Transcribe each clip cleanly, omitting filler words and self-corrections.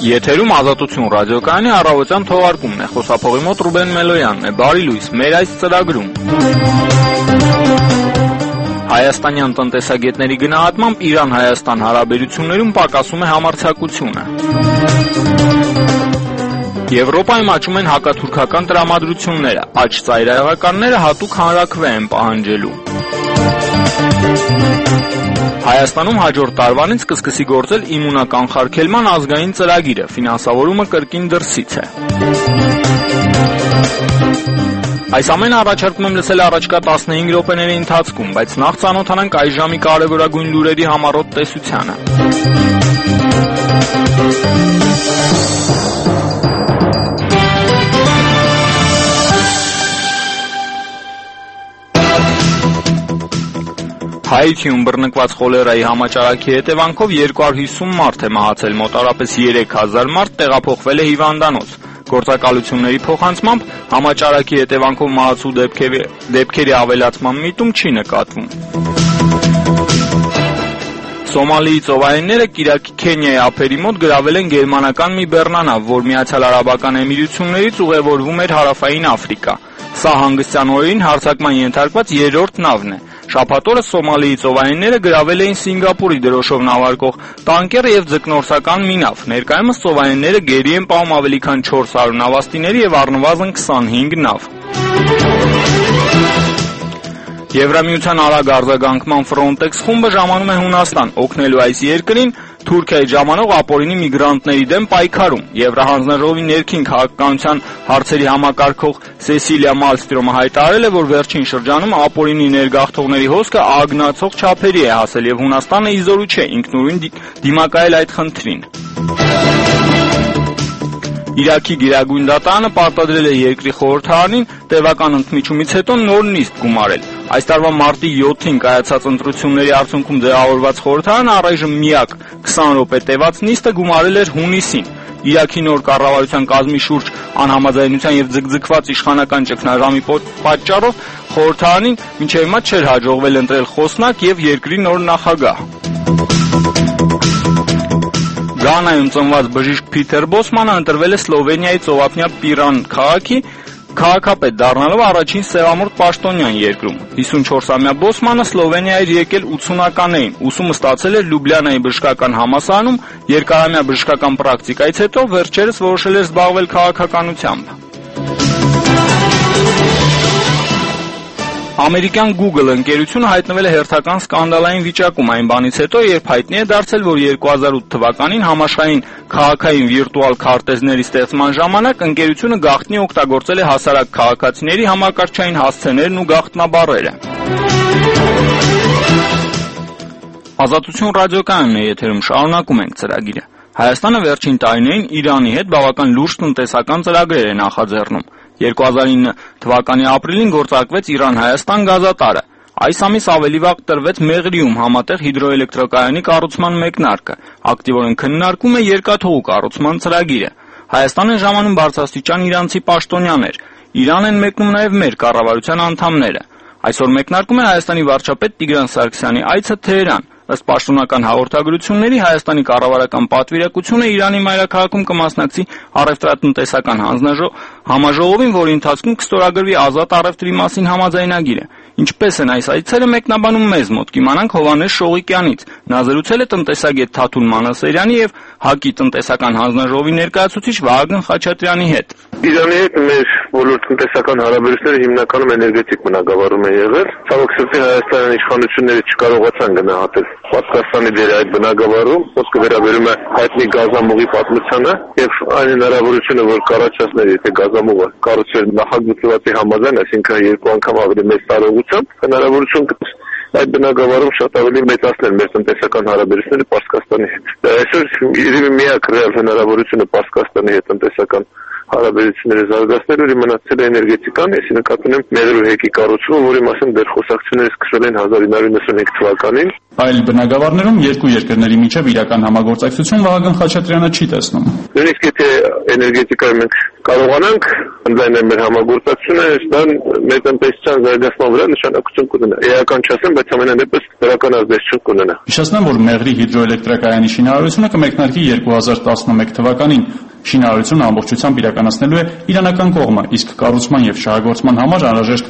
Եթերում Ազատություն ռադիոկայանի առավոտյան թողարկումն է, խոսափողի մոտ Ռուբեն Մելոյանն է, բարի լույս, մեր այս ծրագրում։ Հայաստանյան տնտեսագետների գնահատմամբ Իրան-Հայաստան հարաբերություններում պակասում է համարձակությունը։ Եվրոպայում աճում են հակաթուրքական տրամադրությունները, աճ ծայրահեղականները հատուկ հանրաքվե են պահանջելու։ Հայաստանում հաջորդ տարվանից կսկսի գործել իմունականխարգելման ազգային ծրագիրը, ֆինանսավորումը կրկին դրսից է։ Այս ամենը առաջարկում եմ լսել առաջկա 15 րոպեների ընթացքում, բայց նախ ծանոթանանք այս ժամի կարևորագույն լուրերի համառոտ տեսությանը։ Հայիթիում բռնկված խոլերայի համաճարակի հետևանքով 250 մարդ է մահացել, մոտարապես 3000 մարդ տեղափոխվել է հիվանդանոց։ Գործակալությունների փոխանցմամբ համաճարակի հետևանքով մահացու դեպքերի ավելացման միտում չի նկատվում։ Սոմալիի ծովայինները Կիրակի Քենիայի ափերի մոտ գրավել են գերմանական մի բեռնանավ, որ Միացյալ Արաբական Էմիրություններից ուղևորվում էր Հարավային Աֆրիկա։ Սա հանգստյան օրերին հարձակման ենթարկված երրորդ նավն է։ Շաբաթ օրը Սոմալիի ծովայինները գրավել էին Սինգապուրի դրոշով նավարկող տանկեր եւ ձկնորսական մի նավ։ Ներկայումս ծովայինները գերի են պահում ավելի քան 400 նավաստիների եւ առնվազն 25 նավ։ Եվրամիության արագ արձագանքման Frontex խումբը ժամանում է Հունաստան, օգնելու այս երկրին Թուրքիայի ժամանող ապօրինի միգրանտների դեմ պայքարում։ Եվրահանձնաժողովի ներքին քաղաքականության հարցերի համակարգող Սեսիլիա Մալստրոմը հայտարարել է, որ վերջին շրջանում ապօրինի ներգաղթողների հոսքը ագնացող չափերի է հասել եւ Հունաստանը իզորու չէ ինքնուրույն դիմակայել այդ խնդրին։ Իրաքի գերագույն դատարանը պարտադրել է երկրի խորհրդարանին տևական ընդմիջումից հետո նոր նիստ գումարել։ Այս տարվա մարտի 7-ին կայացած ընտրությունների արդյունքում ձևավորված խորհրդարանը առայժմ միակ 20 րոպե տևած նիստը գումարել էր հունիսին։ Իրաքի նոր կառավարության կազմի շուրջ անհամաձայնության եւ ձգձգված իշխանական ճգնաժամի պատճառով խորհրդարանին մինչեւ հիմա չէր հաջողվել ընտրել խոսնակ եւ երկրի նոր նախագահ։ Գանայում ծնված բժիշկ Փիթեր Բոսմանը ընտրվել է Սլովենիայի ծովափնյա Պիրան քաղաքի քաղաքապետ դառնալով առաջին սևամորթ պաշտոնյան երկրում։ 54-ամյա Բոսմանը Սլովենիա էր եկել 80-ականներին, ուսումը ստացել էր Լյուբլիանայի բժշկական համալսարանում, երկարամյա բժշկական պրակտիկայից հետո վերջերս որոշել էր զբաղվել քաղաքականությամբ։ Ամերիկյան Google ընկերությունը հայտնվել է հերթական սկանդալային վիճակում այն բանից հետո, երբ հայտնի է դարձել, որ 2008 թվականին համաշխարհային քաղաքային վիրտուալ քարտեզների ստեղծման ժամանակ ընկերությունը գաղտնի օգտագործել է հասարակ քաղաքացիների համակարգչային հասցեներն ու գաղտնաբառերը։ Ազատություն ռադիոկայանն է եթերում, շարունակում ենք ծրագիրը։ Հայաստանը վերջին տարիներին Իրանի հետ բավական լուրջ տնտեսական ծրագրեր է նախաձեռնում։ 2009 թվականի ապրիլին գործարկվեց Իրան-Հայաստան գազատարը։ Այս ամիս ավելի վաղ տրվեց Մեղրիում համատեղ հիդրոէլեկտրակայանի կառուցման մեկնարկը։ Ակտիվորեն քննարկում է երկաթուղու կառուցման ծրագիրը։ Հայաստան են ժամանում բարձրաստիճան իրանցի պաշտոնյաներ։ Իրան են մեկնում նաև մեր կառավարության անդամները։ Այսօր մեկնարկում է Հայաստանի վարչապետ Տիգրան Սարգսյանի այցը Թեհրան։ Ըստ պաշտոնական հաղորդագրությունների Հայաստանի կառավարական պատվիրակությունը Իրանի մայրաքաղաքում կմասնակցի առևտրատնտեսական համաժողովին, որի ընթացքում կստորագրվի ազատ առևտրի մասին համաձայնագիրը։ Ինչպես են այս այցերը մեկնաբանում մեզ մոտ, կիմանանք Հովհաննես Շողիկյանից։ Նա զրուցել է տնտեսագետ Թաթուլ Մանասերյանի եւ ՀԱԿ-ի տնտեսական հանձնաժողովի ներկայացուցիչ Վահագն Խաչատրյանի հետ։ Իրանի հետ մեր բոլոր տնտեսական հարաբերությունները հիմնականում էներգետիկ բնագավառում են եղել։ Ցավոք սրտի Հայաստանի իշխանությունները չկարողացան գնահատել Պատկաստանի դերը այդ բնագավառում, խոսքը վերաբերում է հայտնի գազամուղի պատմությանը եւ այն հնարավորությունը, որ կառաջացներ, եթե գազամուղը կառուցել նախագծվածի համաձայն, այսինքն երկու անգամ ավելի մեծ տարողությամբ, հնարավորություն կտա այդ բնագավառում շատ ավելի մեծացնել մեր տնտեսական հարաբերությունները Պարսկաստանի հետ։ Այսօր երևի միակ ռեալ հնարավորությունը Պարսկաստանի հետ տնտեսական հարաբերությունները զարգացնել, որի մնացել է էներգետիկան, ես նկատում եմ Մեղրու հեկի կառուցումը, որի մասին դեռ խոսակցությունները սկսվել են 1995 թվականին։ Այլ բնակավարներում երկու երկրների միջև իրական համագործակցություն Վահագն Խաչատրյանը չի տեսնում։ Նույնիսկ եթե էներգետիկայում մենք կարողանանք ընդլայնել մեր համագործակցությունը, դա մեր տնտեսության զարգացման վրա նշանակություն կունենա։ Էական չասեմ, բայց ամենայն դեպս դրական ազդեցություն կունենա։ Հիշեցնեմ, որ Մեղրի հիդրոէլեկտրակայանի շինարարությունը կմեկնարկի 2011 թվականին։ Շինարարությունը ամբողջությամբ իրականացնելու է իրանական կողմը, իսկ կառուցման եւ շահագործման համար անհրաժեշտ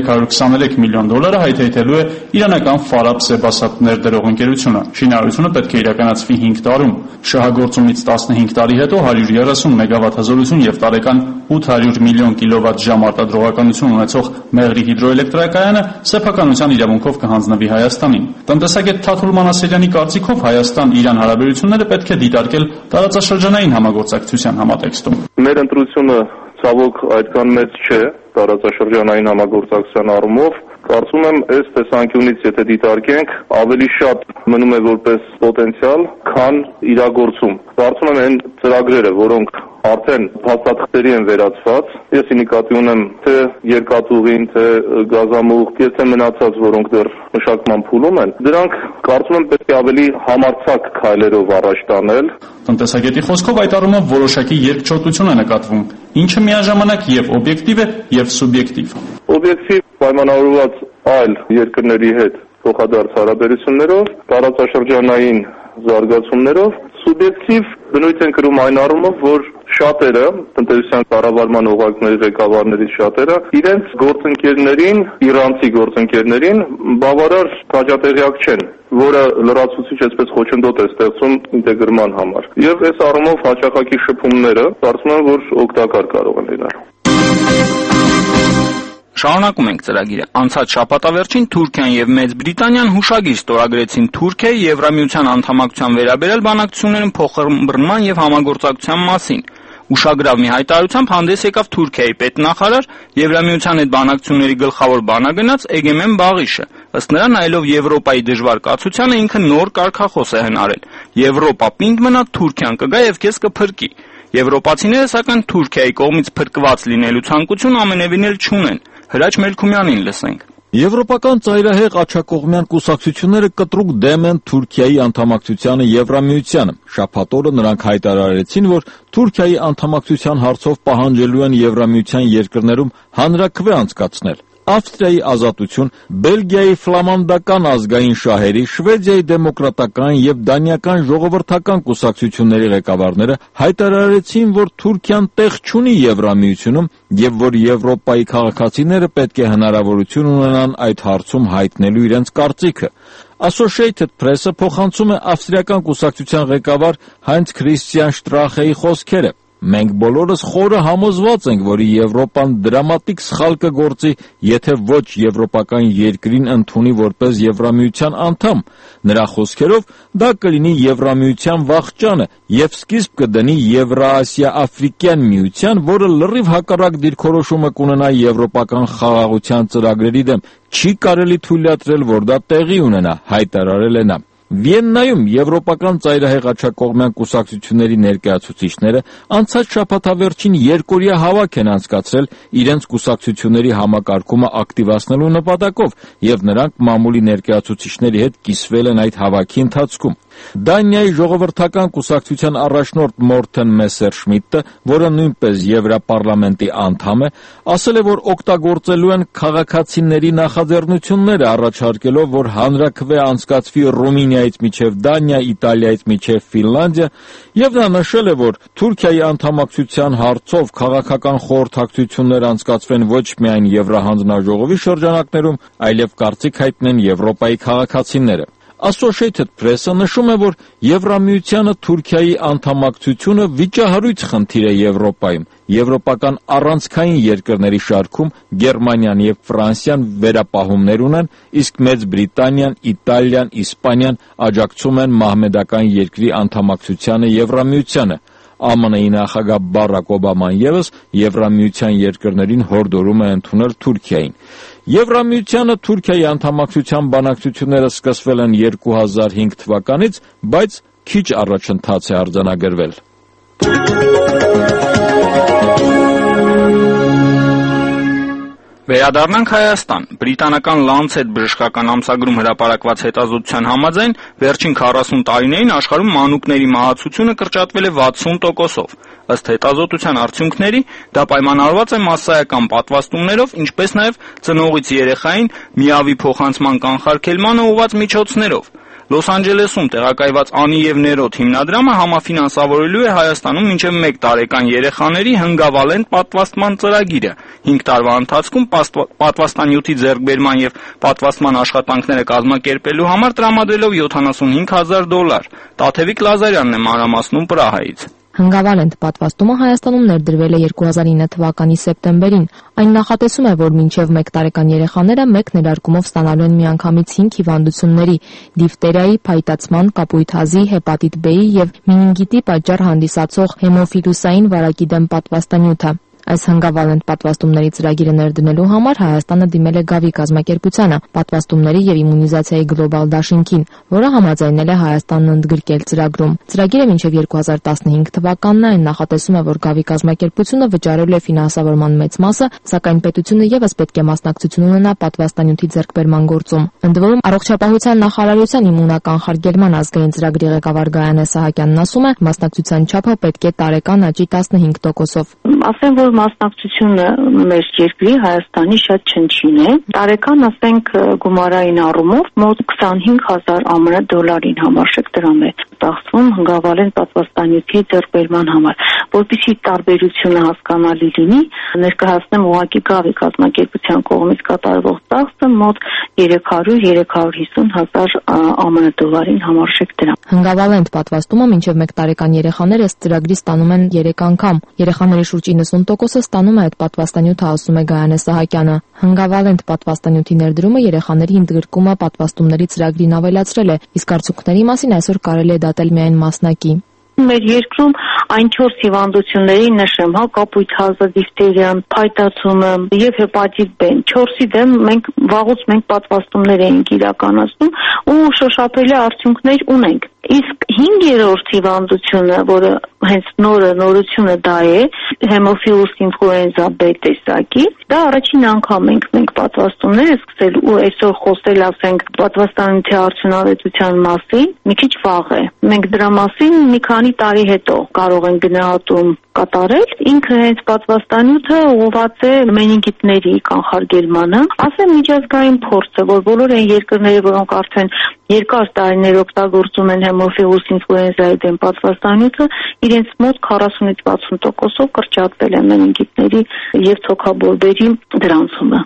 $323 միլիոն հայթայթելու է իրանական Ֆարաբ Սեբասատ ներդրող ընկերությունը։ Շինարարությունը պետք է իրականացվի 5 տարում։ Շահագործումից 15 տարի հետո 130 մեգավատ հզորություն եւ տարեկան 800 միլիոն կիլովատ-ժամ արտադրողականություն ունեցող Մեղրի հիդրոէլեկտրակայանը սեփականության իրավունքով կհանձնվի Հայաստանին։ Տնտեսագետ Թաթուլ Մանասերյանի կարծիքով Հայաստան-Իրան հարաբերությունները պետք է դիտարկել տարածաշրջանային համագործակցության համատեքստում։ Մեր ընտրությունը ցավոք այդքան մեծ չէ տարածաշրջանային համագործակցության առումով։ Կարծում եմ, այս տեսանկյունից եթե դիտարկենք, ավելի շատ մնում է որպես պոտենցիալ, քան իրագործում։ Կարծում եմ այն ծրագրերը, որոնք արդեն փաստաթղթերի են վերացված, ես նկատի ունեմ թե երկաթուղին, թե գազամուղ, թե մնացած, որոնք դեռ մշակման փուլում են, դրանք կարծում եմ պետք է ավելի համարձակ քայլերով առաջ տանել։ Տնտեսագետի խոսքով այդ առումով որոշակի երկչոտություն է նկատվում, ինչը միաժամանակ եւ օբյեկտիվ է եւ սուբյեկտիվ։ Օբյեկտիվ պայմանավորված այլ երկրների հետ փոխադարձ հարաբերություններով, տարածաշրջանային զարգացումներով, սուբյեկտիվ բնույթ են կրում այն առումով, որ շատերը, տնտեսության կառավարման օղակների ղեկավարներից շատերը, իրենց գործընկերներին, իրանցի գործընկերներին բավարար քաջատեղյակ չեն, որը լրացուցիչ այսպես խոչընդոտ է ստեղծում ինտեգրման համար։ Եվ այս առումով հաճախակի շփումները կարծում եմ, որ օգտակար կարող են լինել։ Շարունակում ենք ծրագիրը։ Անցած շաբաթավերջին Թուրքիան եւ Մեծ Բրիտանիան հուշագիր ստորագրեցին Թուրքիայի Եվրամիության անդամակցության վերաբերյալ բանակցություններում փոխըմբռնման եւ համագործակցության մասին։ Ուշագրավ մի հայտարարությամբ հանդես եկավ Թուրքիայի պետնախարար, Եվրամիության հետ բանակցությունների գլխավոր բանագնաց Էգեմեն Բաղիշը։ Ըստ նրա, նայելով Եվրոպայի դժվար կացությանը, ինքը նոր կարգախոս է հնարել. Եվրոպա պինդ մնա, Թուրքիան կգա եւ քեզ կփրկի։ Եվրոպացիները սակայն Թուրքիայի կողմից փրկված լինելու ցանկություն ամենևին էլ չունեն։ Հրաչ Մելքումյանին լսենք։ Եվրոպական ծայրահեղ աջակողմյան կուսակցությունները կտրուկ դեմ են Թուրքիայի անդամակցությանը Եվրամիությանը։ Շաբաթ օրը նրանք հայտարարեցին, որ Թուրքիայի անդամակցության հարցով պահանջելու են Եվրամիության երկրներում հանրաքվե անցկացնել։ Ավստրիայի Ազատություն, Բելգիայի ֆլամանդական ազգային շահերի, Շվեդիայի դեմոկրատական եւ դանիական ժողովրդական կուսակցությունների ղեկավարները հայտարարեցին, որ Թուրքիան տեղ չունի Եվրամիությունում եւ որ Եվրոպայի քաղաքացիները պետք է հնարավորություն ունենան այդ հարցում հայտնելու իրենց կարծիքը։ Associated Press-ը փոխանցում է ավստրիական կուսակցության ղեկավար Հայնց Քրիստիան Շտրախեի խոսքերը։ Մենք բոլորս խորը համոզված ենք, որ Եվրոպան դրամատիկ սխալ կգործի, եթե ոչ եվրոպական երկրին ընդունի որպես Եվրամիության անդամ։ Նրա խոսքերով դա կլինի Եվրամիության վախճանը եւ սկիզբ կդնի Եվրասիա-Աֆրիկյան միության, որը լրիվ հակառակ դիրքորոշումը կունենա եվրոպական խաղաղության ծրագրերի դեմ։ Չի կարելի թույլատրել, որ դա տեղի ունենա, հայտարարել է նա։ Վիեննայում եվրոպական ծայրահեղ աջակողմյան կուսակցությունների ներկայացուցիչները անցած շաբաթավերջին երկօրյա հավաք են անցկացրել իրենց կուսակցությունների համակարգումը ակտիվացնելու նպատակով եւ նրանք մամուլի ներկայացուցիչների հետ կիսվել են այդ հավաքի ընթացքում։ Դանիայի ժողովրդական կուսակցության առաջնորդ Մորթեն Մեսերշմիտը, որը նույնպես Եվրոպարլամենտի անդամ է, ասել է, որ օգտագործելու են քաղաքացիների նախաձեռնությունները, առաջարկելով, որ հանրաքվե անցկացվի Ռումինիայից մինչև Դանիա, Իտալիայից մինչև Ֆինլանդիա, եւ նա նշել է, որ Թուրքիայի անդամակցության հարցով քաղաքական խորհրդակցություններ անցկացվեն ոչ միայն Եվրահանձնաժողովի շրջանակներում, այլև կարծիք հայտնեն Եվրոպայի քաղաքացիները։ Associated Press-ը նշում է, որ Եվրամիությանը Թուրքիայի անդամակցությունը վիճահարույց խնդիր է Եվրոպայում։ Եվրոպական առանցքային երկրների շարքում Գերմանիան եւ Ֆրանսիան վերապահումներ ունեն, իսկ Մեծ Բրիտանիան, Իտալիան, Իսպանիան աջակցում են մահմեդական երկրի անդամակցությանը Եվրամիությանը։ ԱՄՆ-ի նախագահ Բարակ Օբաման ևս Եվրամիության երկրներին հորդորում է ընդունել Թուրքիային։ Եվրամիությանը Թուրքիայի անդամակցության բանակցությունները սկսվել են 2005 թվականից, բայց քիչ առաջընթաց է արձանագրվել։ Վերադառնանք Հայաստան։ Բրիտանական Lancet բժշկական ամսագրում հրապարակված հետազոտության համաձայն վերջին 40 տարիներին աշխարհում մանուկների մահացությունը կրճատվել է 60%-ով։ Ըստ հետազոտության արդյունքների, դա պայմանավորված է մասսայական պատվաստումներով, ինչպես նաև ծնողից երեխային միավի փոխանցման կանխարգելմանը ուղղված միջոցներով։ Լոս Անջելեսում տեղակայված Անի և Ներոթ հիմնադրամը համաֆինանսավորելու է Հայաստանում մինչև 1 տարեկան երեխաների հնգավալենտ պատվաստման ծրագիրը։ 5 տարվա ընթացքում պատվաստանյութի ձեռքբերման և պատվաստման աշխատանքները կազմակերպելու համար տրամադրելով $75,000։ Տաթևիկ Լազարյանն է մանրամասնում Պրահայից։ Հնգավալենտ պատվաստումը Հայաստանում ներդրվել է 2009 թվականի սեպտեմբերին։ Այն նախատեսում է, որ մինչև 1 տարեկան երեխաները մեկ ներարկումով ստանալու են միանգամից 5 հիվանդությունների՝ դիֆտերիայի, փայտացման, կապույտ հազի, հեպատիտ B-ի և մենինգիտի պատճառ հանդիսացող հեմոֆիլուսային վարակի դեմ պատվաստանյութը։ Այս հնգավալենտ պատվաստումների ծրագիրը ներդնելու համար Հայաստանը դիմել է Գավի կազմակերպությանը, պատվաստումների և իմունիզացիայի գլոբալ դաշինքին, որը համաձայնել է Հայաստանն ընդգրկել ծրագրում։ Ծրագիրը մինչև 2015 թվականն է, այն նախատեսում է, որ Գավի կազմակերպությունը վճարելու է ֆինանսավորման մեծ մասը, սակայն պետությունը ևս պետք է մասնակցություն ունենա պատվաստանյութի ձեռքբերման գործում։ Ընդ որում, Առողջապահության նախարարության իմունականխարգելման ազգային ծրագրի ղեկավար Գայանե Սահակյանն ասում է, մասնակցության չափը պետք է տարեկան աճի 15%-ով։ Ասեմ, որ մասնակցությունը մեր երկրի Հայաստանի շատ չնչին է։ Տարեկան, ասենք, գումարային առումով մոտ 25,000 ԱՄՆ դոլարին համարժեք դրամ է ծախսվում հնգավալենտ պատվաստանյութի ձեռքբերման համար։ Որպեսզի տարբերությունը հասկանալի լինի, ներկայացնեմ ուղղակի Գավի կազմակերպության կողմից կատարվող ծախսը մոտ 300-350,000 ԱՄՆ դոլարին համարժեք դրամ։ Հնգավալենտ պատվաստումը մինչև 1 տարեկան երեխաները ըստ ծրագրի ստանում են 3 անգամ։ Երեխաների շուրջ 90%-ը ստանում է այդ պատվաստանյութը, ասում է Գայանե Սահակյանը։ Հնգավալենտ պատվաստանյութի ներդրումը երեխաների ընդգրկումը պատվաստումների ծրագրին ավելացրել է, իսկ արդյունքների մասին այսօր կարելի է դատել միայն մասնակի։ Մեր երկրում այն 4 հիվանդությունների նշեմ, կապույտ հազը, դիֆտերիան, փայտացումը եւ հեպատիտ B-ն։ 4-ի դեմ վաղուց մենք պատվաստումներ էինք իրականացնում ու շոշափելի արդյունքներ ունենք։ Իսկ 5-րդ հիվանդությունը, որը հենց նորությունը դա է, հեմոֆիլուս ինֆլուենզա B տեսակի, դա առաջին անգամ մենք պատվաստումներ սկսել ու այսօր խոսել, ասենք, պատվաստանյութի արդյունավետության մասին, մի քիչ վաղ է։ Մենք դրա մասին մի քանի տարի հետո կարող ենք գնահատում կատարել։ Ինքը հենց պատվաստանյութը ուղղված է մենինգիտների կանխարգելմանը։ Ասեմ, միջազգային փորձը, որ բոլոր այն երկրները, որոնք արդեն երկար տարիներ օգտագործում են հեմոֆիլուս ինֆլուենզայի դեմ պատվաստանյութը, իրենց մոտ 40-ից 60%-ով կրճատվել է մենինգիտների և թոքաբորբերի դրանցումը։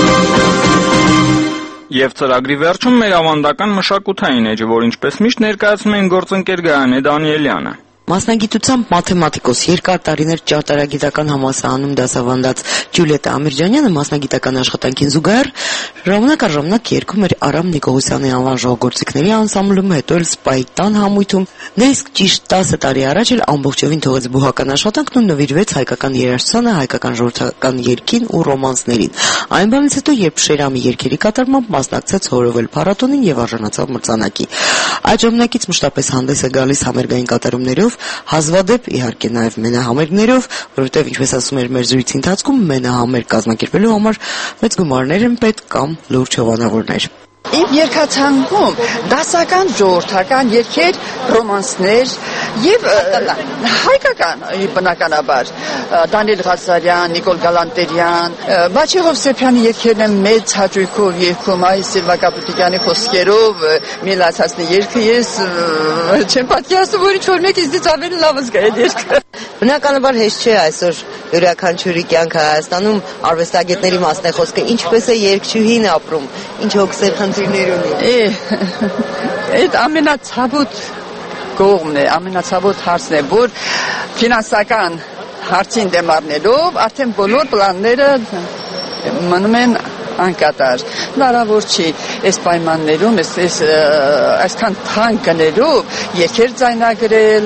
Եվ ծրագրի վերջում մեր ավանդական մշակութային էջը, որ ինչպես միշտ ներկայացնում են գործընկեր Գայանե Դանիելյանը։ Մասնագիտությամբ մաթեմատիկոս, երկար տարիներ ճարտարագիտական համալսարանում դասավանդած Ջուլիետա Ամիրջանյանը մասնագիտական աշխատանքին զուգահեռ ժամանակ երգում էր Արամ Նիկողոսյանի անվան ժողովրդիկների անսամբլում, հետո էլ Սպայտան համույթում։ Նա իսկ ճիշտ 10 տարի առաջ էլ ամբողջովին թողեց բուհական աշխատանքն ու նվիրվեց հայկական երաժշտությանը, հայկական ժողովրդական երգին ու ռոմանսներին։ Այն բանից հետո, երբ Շերամի երգերի կատարմամբ մասնակցեց Հորովել փառատոնին եւ արժանացավ մրցանակի։ Այդ ժամանակից մշտապես հանդես է գալիս համերգային կատարումներով, հազվադեպ իհարկե նաև մենահամերգներով, որովհետև ինչպես ասում էր մեր զրույցի ընթացքում, մենահամերգ կազմակերպելու համար մեծ գումարներ են պետք կամ լուրջ հովանավորներ։ Իմ երգացանկում դասական ժողովրդական երգեր, ռոմանսներ եւ հայկական բնականաբար Դանիել Ղազարյան, Նիկոլ Գալանտերյան, Բաչեղով Սեփյանի երգերն են մեծ հաճույքով երգում, այս Սիլվա Կապուտիկյանի խոսքերով միլացածնի երգը ես չեմ պատկերացնում, որ ինչ-որ մեկից դից ավելի լավ զգա այդ երգը։ Բնականաբար հեշտ չէ այսօր յուրաքանչյուրի կյանքը Հայաստանում արվեստագետների մասն է խոսքը, ինչպես է երգչուհին ապրում, ինչ հոգսեր խնդիրներ ունի։ Այդ ամենացավոտ կողմն է, ամենացավոտ հարցն է, որ ֆինանսական հարցին դեմ առնելով արդեն բոլոր պլանները մնում են անկատար։ Հնարավոր չի այս պայմաններում, այսքան թանկ գներով երգեր ձայնագրել,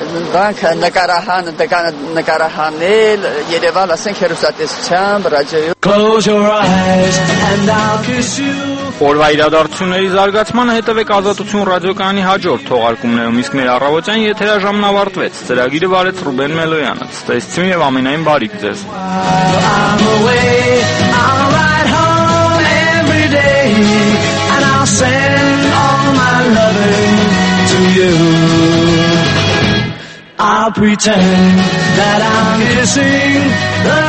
նկարահանել, Երևան, ասենք, հեռուստատեսությամբ, ռադիոյով։ Օրվա իրադարձությունների զարգացմանը հետևեք Ազատություն ռադիոկայանի հաջորդ թողարկումներում, իսկ մեր առավոտյան եթերաժամն ավարտվեց։ Ծրագիրը վարեց Ռուբեն Մելոյանը։ Ցտեսություն եւ ամենայն բարիք ձեզ։ pretend that I'm kissing the